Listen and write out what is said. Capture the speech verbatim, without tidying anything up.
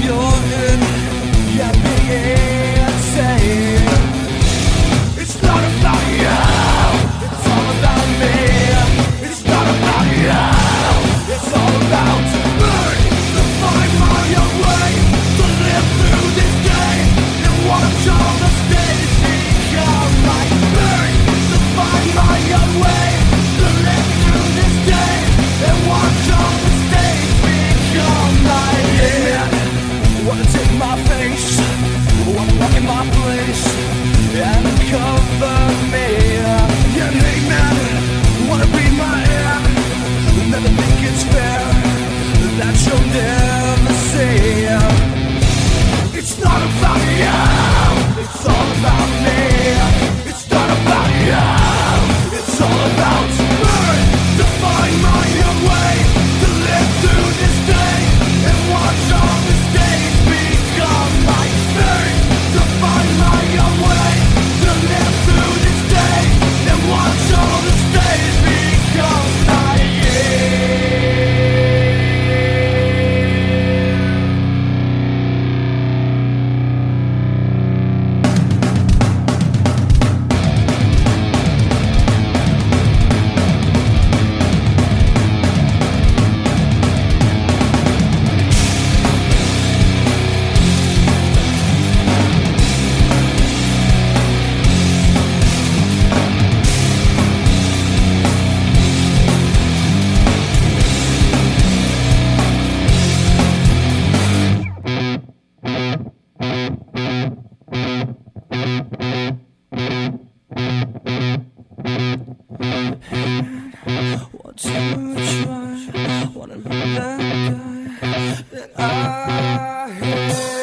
your head. Yeah, being insane. It's not about you, it's all about me. It's not about you, it's all about me. To find my own way, to live through this day, and watch all the states become like me. To find my own way, to live through this day, and watch all the states become like me. Wanna take my face, wanna walk in my place, and cover me. Yeah, hey man, wanna be my air, never think it's fair that you'll never see. It's not about you, it's all about me. It's not about you, it's all about me. To find my own way, to live through this day, and watch all the days become like me. To find my own way, to live through this day, and watch all the days become like you. Want to try, wanna be that guy that I am.